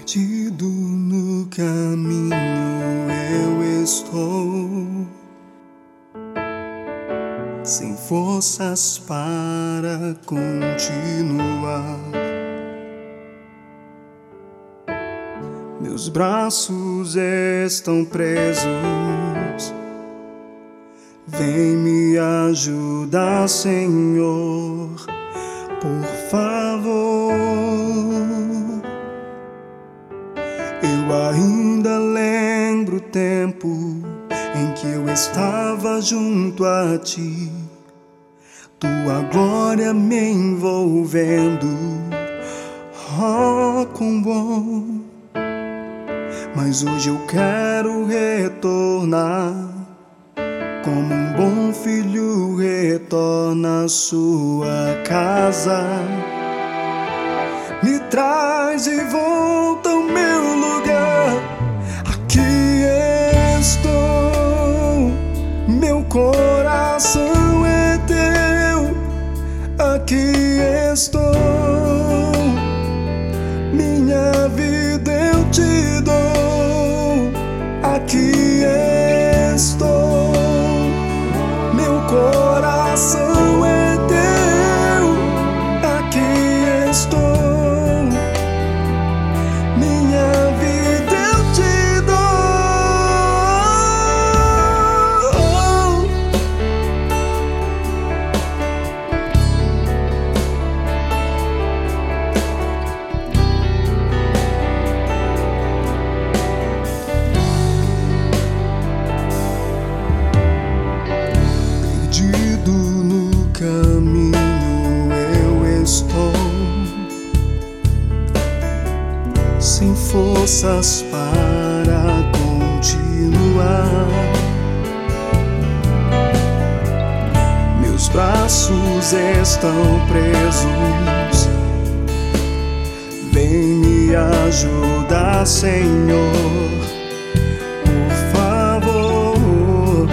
Perdido no caminho eu estou, sem forças para continuar. Meus braços estão presos, vem me ajudar, Senhor, por favor. Eu ainda lembro o tempo em que eu estava junto a Ti, Tua glória me envolvendo. Oh, quão bom! Mas hoje eu quero retornar, como um bom filho retorna à sua casa. Me traz de volta ao meu lugar. Aqui estou, meu coração é teu. Aqui estou, minha vida eu te dou. Aqui estou, meu coração é teu. Aqui estou, sem forças para continuar. Meus braços estão presos, vem me ajudar, Senhor, por favor.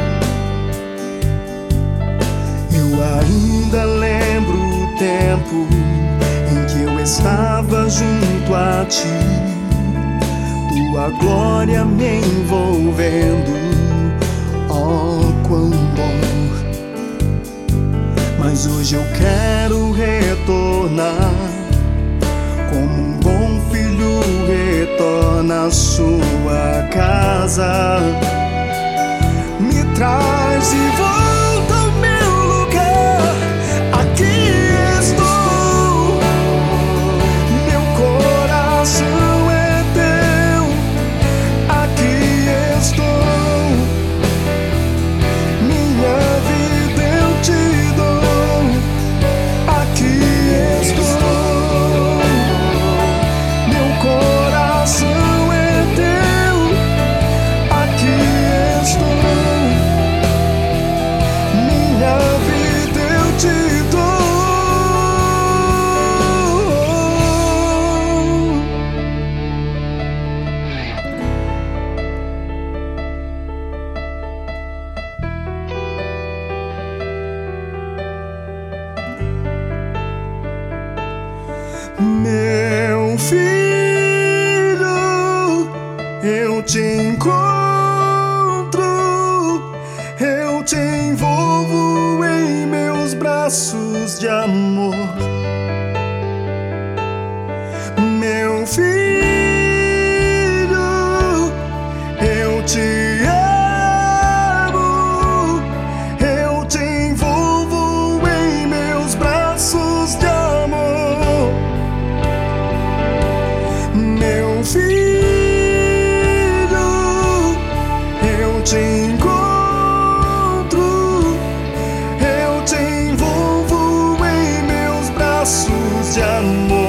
Eu ainda lembro o tempo em que eu estava junto a Ti, Tua glória me envolvendo. Oh, quão bom! Mas hoje eu quero retornar, como um bom filho retorna à sua casa. Me traz de volta ao meu lugar. Aqui meu filho, eu te encontro, eu te envolvo em meus braços de amor. Meu filho, eu te amo, eu te envolvo em meus braços de amor. Meu filho, eu te encontro, eu te envolvo em meus braços de amor.